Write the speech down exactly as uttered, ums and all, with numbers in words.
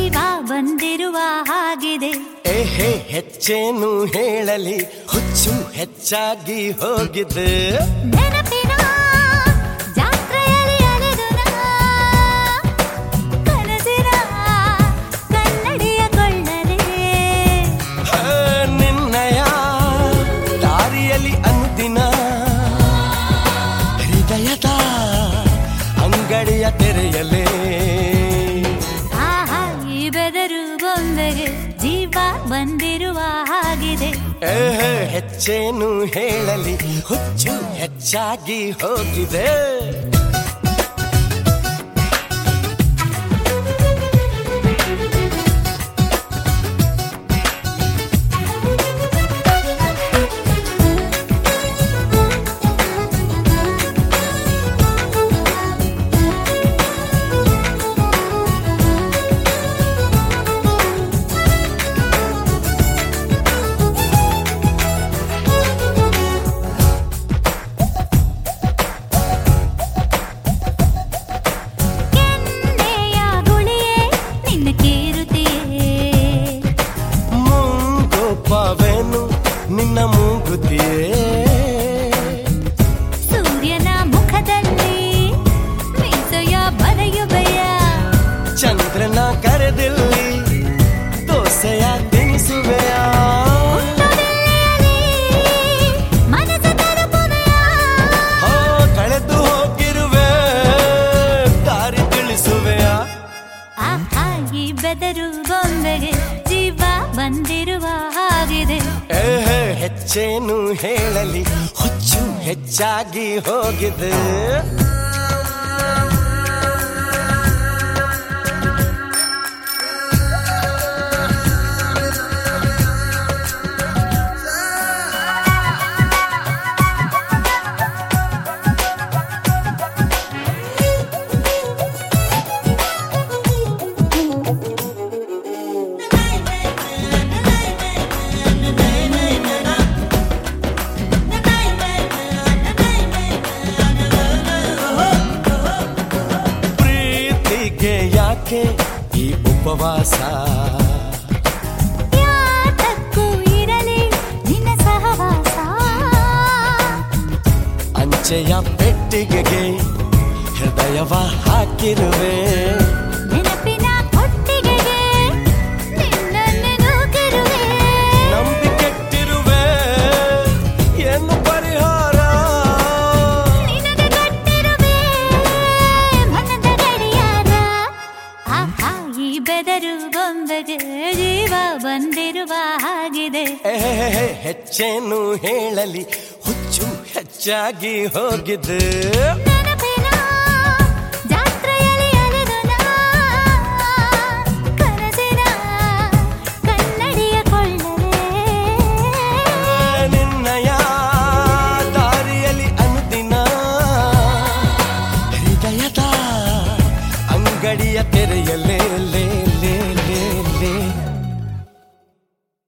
ಜೀವ ಬಂದಿರುವ ಹಾಗಿದೆ. ಏಹೇ ಹೆಚ್ಚೇನು ಹೇಳಲಿ, ಹುಚ್ಚು ಹೆಚ್ಚಾಗಿ ಹೋಗಿದೆ. ನೆನಪಿನ ಜಾತ್ರೆಯಲ್ಲಿ ಅಲೆದುನ ಕನಸಿನ ಕನ್ನಡಿಯ ಕೊಳ್ಳಲೆ. ನಿನ್ನಯ ದಾರಿಯಲ್ಲಿ ಅನುದಿನ ಹೃದಯದ ಅಂಗಡಿಯ ತೆರೆಯಲೇ. ಆಹಾ ಈ ಬೆದರು ಬೊಂಬೆಗೆ ಜೀವ ಬಂದಿರುವ ಹಾಗಿದೆ. ಏಹೇ ಹೆಚ್ಚೇನು ಹೇಳಲಿ, ಹುಚ್ಚು ಹೆಚ್ಚಾಗಿ ಹೋಗಿದೆ. ನಿನ್ನ ಮೂಗುತಿಯೇ ಸೂರ್ಯನ ಮುಖದಲ್ಲಿ ಮೀಸೆಯ ಬರೆಯುವೆಯ. ಚಂದ್ರನ ಕರೆದಿಲ್ಲಿ ದೋಸೆಯ ತಿನಿಸುವೆಯ. ಮನಸ ತಲುಪುವೆಯ. ಹೋ ಕಳೆದು ಹೋಗಿರುವೆ ದಾರಿ ತಿಳಿಸುವೆಯ. ಆಹಾ ಈ ಬೆದರು ಬೊಂಬೆಗೆ ಜೀವ ಬಂದಿರುವ ಹಾಗಿದೆ. ಏಹೇ ಹೆಚ್ಚೇನು ಹೇಳಲಿ, ಹುಚ್ಚು ಹೆಚ್ಚಾಗಿ ಹೋಗಿದೆ. ಯಾಕೆ ಈ ಉಪವಾಸ, ಯಾತಕ್ಕೂ ಇರಲಿ ನಿನ್ನ ಸಹವಾಸ. ಅಂಚೆಯ ಪೆಟ್ಟಿಗೆಗೆ ಹೃದಯವ ಹಾಕಿರುವೆ. ನೆನಪಿನ ಕೊಟ್ಟಿಗೆಗೆ ನಿನ್ನನ್ನು ನೂಕಿರುವೆ. ನಂಬಿಕೆಟ್ಟಿರುವೆ ಏನು ಪರಿಹಾರ, ನಿನಗೆ ಕೊಟ್ಟಿರುವೆ ಮನದ ಗಡಿಯಾರ. ಆಹಾ ಈ ಬೆದರು ಬೊಂಬೆಗೆ ಜೀವ ಬಂದಿರುವ ಹಾಗಿದೆ. ಏಹೇ ಹೆಚ್ಚೇನು ಹೇಳಲಿ, ಹುಚ್ಚು ಹೆಚ್ಚಾಗಿ ಹೋಗಿದೆ.